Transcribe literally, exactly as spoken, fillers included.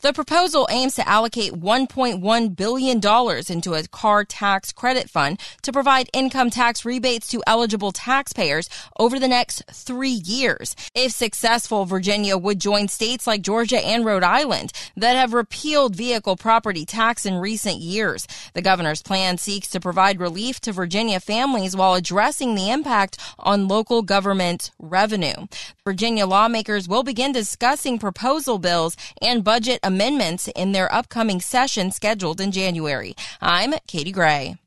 The proposal aims to allocate one point one billion dollars into a car tax credit fund to provide income tax rebates to eligible taxpayers over the next three years. If successful, Virginia would join states like Georgia and Rhode Island that have repealed vehicle property tax in recent years. The governor's plan seeks to provide relief to Virginia families while addressing the impact on local government revenue. Virginia lawmakers will begin discussing proposal bills and budget amendments in their upcoming session scheduled in January. I'm Katie Gray.